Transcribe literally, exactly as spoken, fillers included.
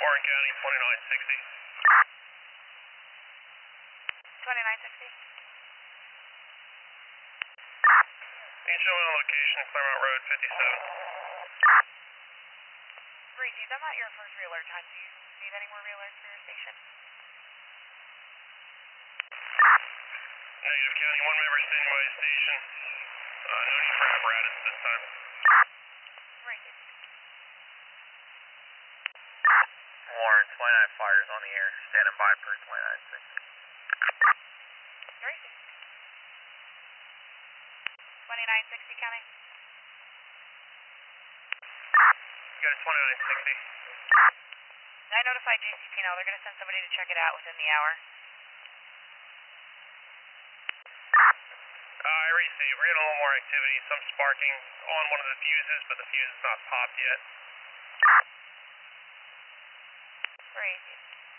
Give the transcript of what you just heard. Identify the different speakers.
Speaker 1: Warren County, twenty-nine sixty.
Speaker 2: twenty-nine sixty.
Speaker 1: Can you show me on location, Claremont Road, fifty-seven?
Speaker 2: Reese's, I'm at your first realert time. Do you need any more realerts for your station?
Speaker 1: Negative, County, one member standing by the station. Uh, no need for apparatus this time.
Speaker 2: Reese's.
Speaker 3: Warren, twenty-nine fires on the air, standing by for twenty-nine sixty.
Speaker 2: Reese's. twenty-nine sixty coming.
Speaker 1: Got a twenty-nine sixty.
Speaker 2: I notified J C P now. They're going to send somebody to check it out within the hour.
Speaker 1: Uh, I received. We're getting a little more activity. Some sparking on one of the fuses, but the fuse is not popped yet.
Speaker 2: Reese's.